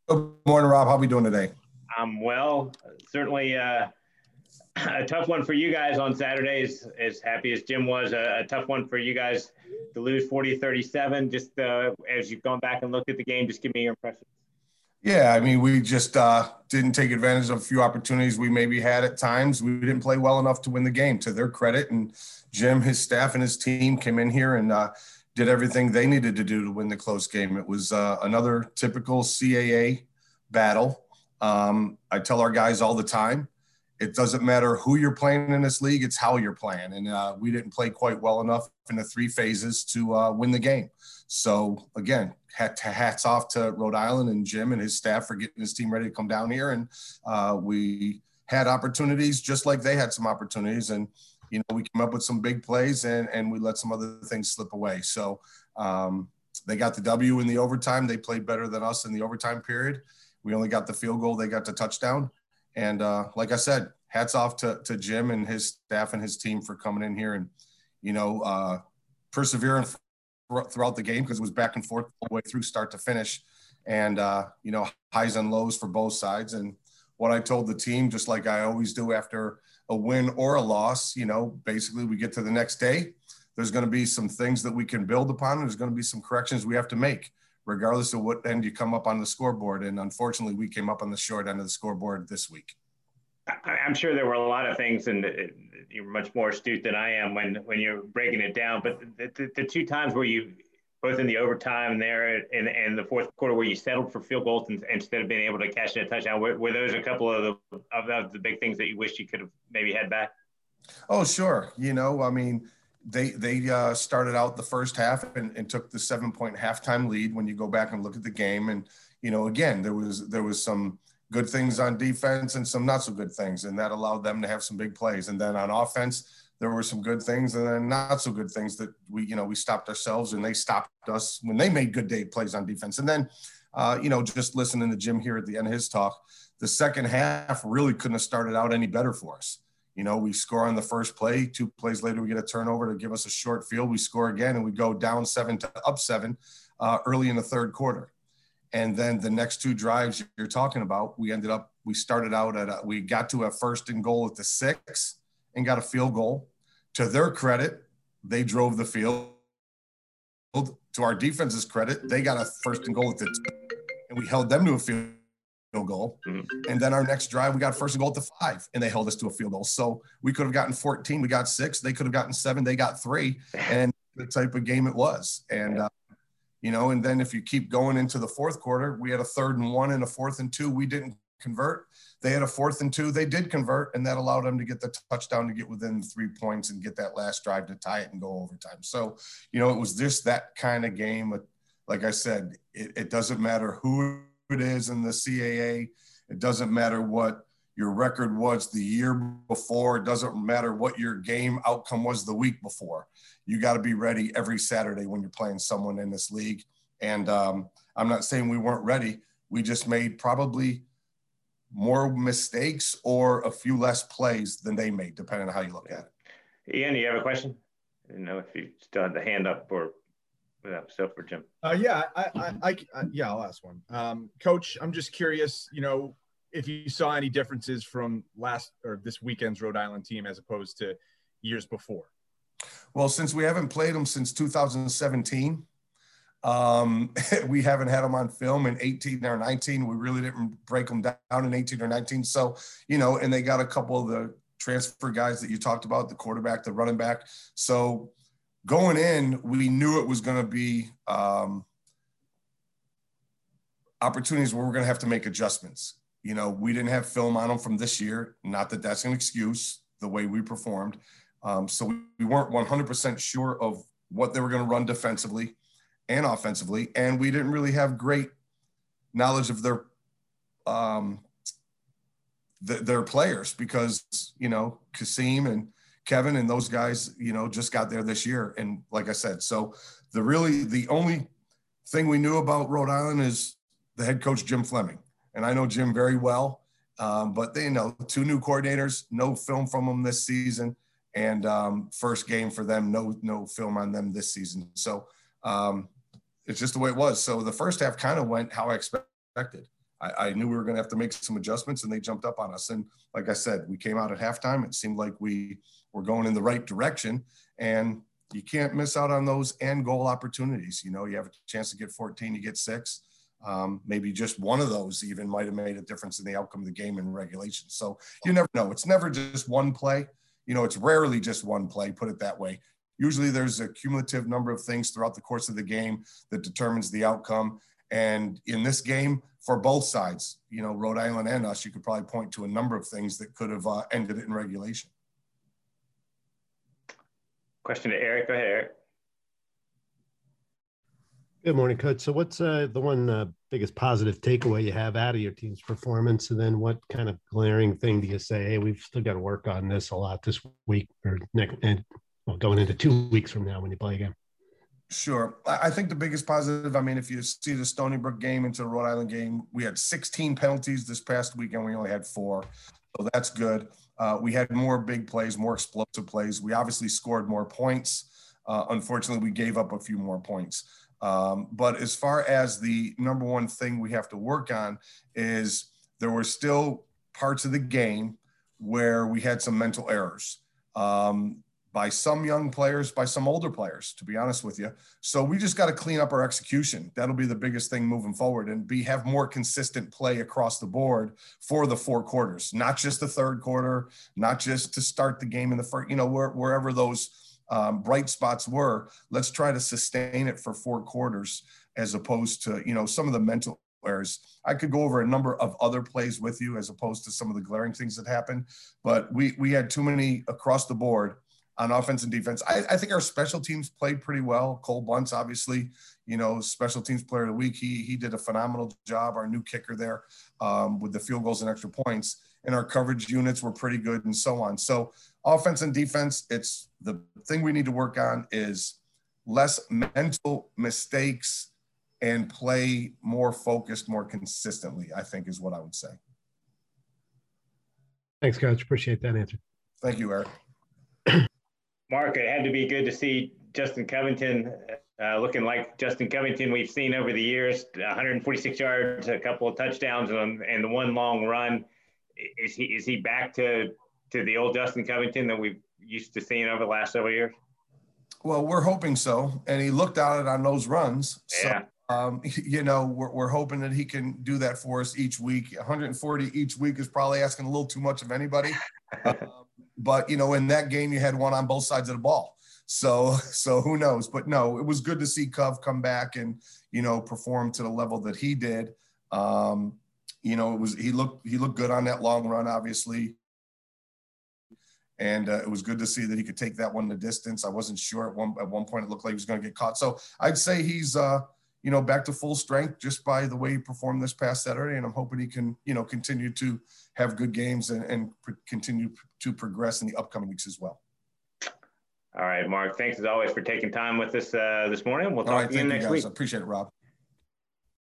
Good morning, Rob. How are we doing today? I'm well. Certainly a tough one for you guys on Saturdays. As happy as Jim was, a tough one for you guys to lose 40-37. Just as you've gone back and looked at the game, just give me your impressions. Yeah, I mean, we just didn't take advantage of a few opportunities we maybe had at times. We didn't play well enough to win the game, to their credit. And Jim, his staff, and his team came in here and did everything they needed to do to win the close game. It was another typical CAA battle. I tell our guys all the time, it doesn't matter who you're playing in this league, it's how you're playing. And we didn't play quite well enough in the three phases to win the game. So, again, hats off to Rhode Island and Jim and his staff for getting his team ready to come down here. And we had opportunities just like they had some opportunities. And, we came up with some big plays and we let some other things slip away. So they got the W in the overtime. They played better than us in the overtime period. We only got the field goal. They got the touchdown. And like I said, hats off to Jim and his staff and his team for coming in here and, persevering throughout the game because it was back and forth all the way through start to finish. And, highs and lows for both sides. And what I told the team, just like I always do after a win or a loss, basically we get to the next day. There's going to be some things that we can build upon. There's going to be some corrections we have to make, regardless of what end you come up on the scoreboard. And unfortunately, we came up on the short end of the scoreboard this week. I'm sure there were a lot of things, and you're much more astute than I am when you're breaking it down. But the two times where you, both in the overtime there and the fourth quarter, where you settled for field goals instead of being able to cash in a touchdown, were those a couple of the big things that you wish you could have maybe had back? Oh, sure. I mean, they started out the first half and took the 7-point halftime lead when you go back and look at the game. And, again, there was some good things on defense and some not so good things, and that allowed them to have some big plays. And then on offense, there were some good things and then not so good things that we stopped ourselves and they stopped us when they made good day plays on defense. And then, just listening to Jim here at the end of his talk, the second half really couldn't have started out any better for us. We score on the first play. 2 plays later, we get a turnover to give us a short field. We score again, and we go down 7 to up 7 early in the third quarter. And then the next 2 drives you're talking about, we started out we got to a first and goal at the 6 and got a field goal. To their credit, they drove the field. To our defense's credit, they got a first and goal at the 2, and we held them to a field goal. Mm-hmm. And then our next drive, we got first and goal at the 5, and they held us to a field goal. So we could have gotten 14. We got 6. They could have gotten 7. They got 3. And the type of game it was. And, and then if you keep going into the fourth quarter, we had a 3rd and 1 and a 4th and 2. We didn't convert. They had a 4th and 2. They did convert, and that allowed them to get the touchdown to get within 3 points and get that last drive to tie it and go overtime. So, it was just that kind of game. Like I said, it doesn't matter who it is in the CAA. It doesn't matter what your record was the year before. It doesn't matter what your game outcome was the week before. You got to be ready every Saturday when you're playing someone in this league. And I'm not saying we weren't ready. We just made probably more mistakes or a few less plays than they made, depending on how you look at it. Ian, you have a question? I didn't know if you still had the hand up or so for Jim. Yeah, I'll ask one. Coach, I'm just curious, if you saw any differences from this weekend's Rhode Island team as opposed to years before. Well, since we haven't played them since 2017, we haven't had them on film in 18 or 19. We really didn't break them down in 18 or 19. So, and they got a couple of the transfer guys that you talked about, the quarterback, the running back. So going in, we knew it was going to be opportunities where we're going to have to make adjustments. We didn't have film on them from this year. Not that that's an excuse, the way we performed. So we weren't 100% sure of what they were going to run defensively and offensively. And we didn't really have great knowledge of their players because, Kasim and Kevin and those guys, just got there this year. And like I said, so the only thing we knew about Rhode Island is the head coach, Jim Fleming. And I know Jim very well, but they 2 new coordinators, no film from them this season. And first game for them, no film on them this season. So it's just the way it was. So the first half kind of went how I expected. I knew we were going to have to make some adjustments, and they jumped up on us. And like I said, we came out at halftime. It seemed like we were going in the right direction, and you can't miss out on those end goal opportunities. You know, you have a chance to get 14, you get 6. Maybe just one of those even might have made a difference in the outcome of the game in regulation. So you never know. It's never just one play. You know, it's rarely just one play, put it that way. Usually there's a cumulative number of things throughout the course of the game that determines the outcome. And in this game, for both sides, you know, Rhode Island and us, you could probably point to a number of things that could have ended it in regulation. Question to Eric. Go ahead, Eric. Good morning, Coach. So what's the one biggest positive takeaway you have out of your team's performance? And then what kind of glaring thing do you say, hey, we've still got to work on this a lot this week or next, and going into 2 weeks from now when you play again? Sure. I think the biggest positive, I mean, if you see the Stony Brook game into the Rhode Island game, we had 16 penalties this past weekend. We only had 4. So that's good. We had more big plays, more explosive plays. We obviously scored more points. Unfortunately, we gave up a few more points. But as far as the number one thing we have to work on is there were still parts of the game where we had some mental errors. By some young players, by some older players, to be honest with you. So we just got to clean up our execution. That'll be the biggest thing moving forward, and have more consistent play across the board for the 4 quarters, not just the third quarter, not just to start the game in the first, you know, wherever those bright spots were. Let's try to sustain it for 4 quarters as opposed to, you know, some of the mental errors. I could go over a number of other plays with you as opposed to some of the glaring things that happened, but we had too many across the board on offense and defense. I think our special teams played pretty well. Cole Bunce, obviously, you know, special teams player of the week. He did a phenomenal job, our new kicker there, with the field goals and extra points. And our coverage units were pretty good and so on. So offense and defense, it's the thing we need to work on is less mental mistakes and play more focused, more consistently, I think is what I would say. Thanks, Coach. Appreciate that answer. Thank you, Eric. Mark, it had to be good to see Justin Covington looking like Justin Covington we've seen over the years. 146 yards, a couple of touchdowns, and the one long run. Is he back to the old Justin Covington that we've used to seeing over the last several years? Well, we're hoping so. And he looked at it on those runs. Yeah. So, you know, we're hoping that he can do that for us each week. 140 each week is probably asking a little too much of anybody. But, you know, in that game, you had one on both sides of the ball. So who knows? But no, it was good to see Cov come back and, you know, perform to the level that he did. You know, he looked good on that long run, obviously. And it was good to see that he could take that one the distance. I wasn't sure at one point it looked like he was going to get caught. So I'd say he's, you know, back to full strength just by the way he performed this past Saturday. And I'm hoping he can, you know, continue to have good games and continue to progress in the upcoming weeks as well. All right, Mark, thanks as always for taking time with us this morning. We'll talk again next week. I appreciate it, Rob.